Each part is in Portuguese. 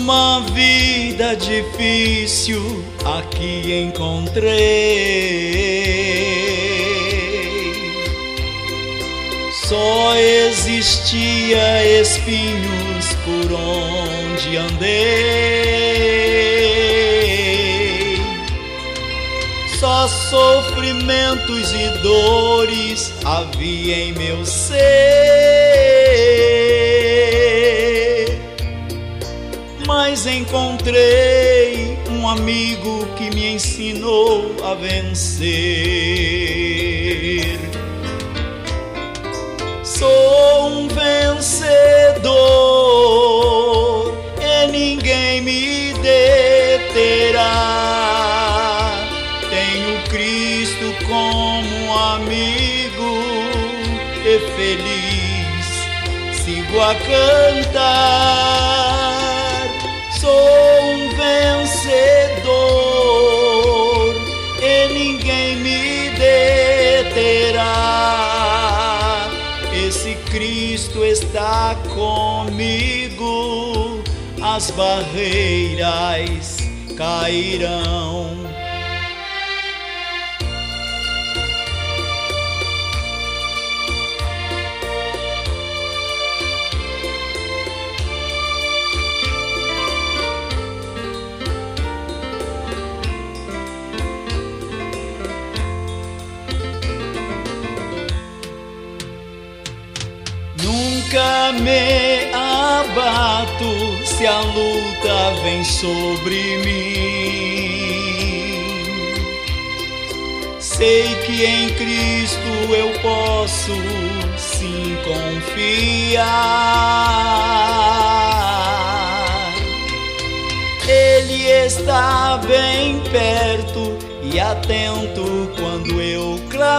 Uma vida difícil aqui encontrei. Só existia espinhos por onde andei. Só sofrimentos e dores havia em meu ser. Mas encontrei um amigo que me ensinou a vencer. Sou um vencedor e ninguém me deterá. Tenho Cristo como amigo e feliz sigo a cantar. Sou um vencedor e ninguém me deterá. Esse Cristo está comigo, as barreiras cairão. Nunca me abato se a luta vem sobre mim. Sei que em Cristo eu posso sim confiar. Ele está bem perto e atento quando eu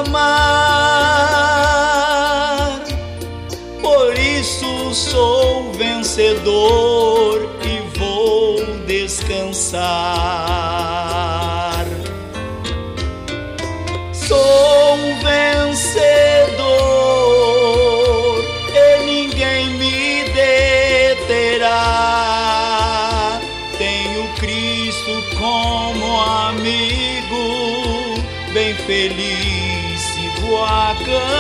clamar. Por isso sou vencedor e vou descansar. Sou um vencedor e ninguém me deterá. Tenho Cristo como amigo, bem feliz sigo a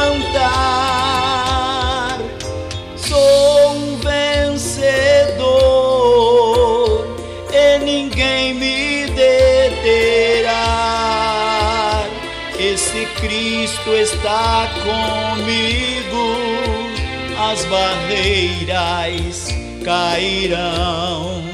cantar. Sou um vencedor e ninguém me deterá. Esse Cristo está comigo, as barreiras cairão.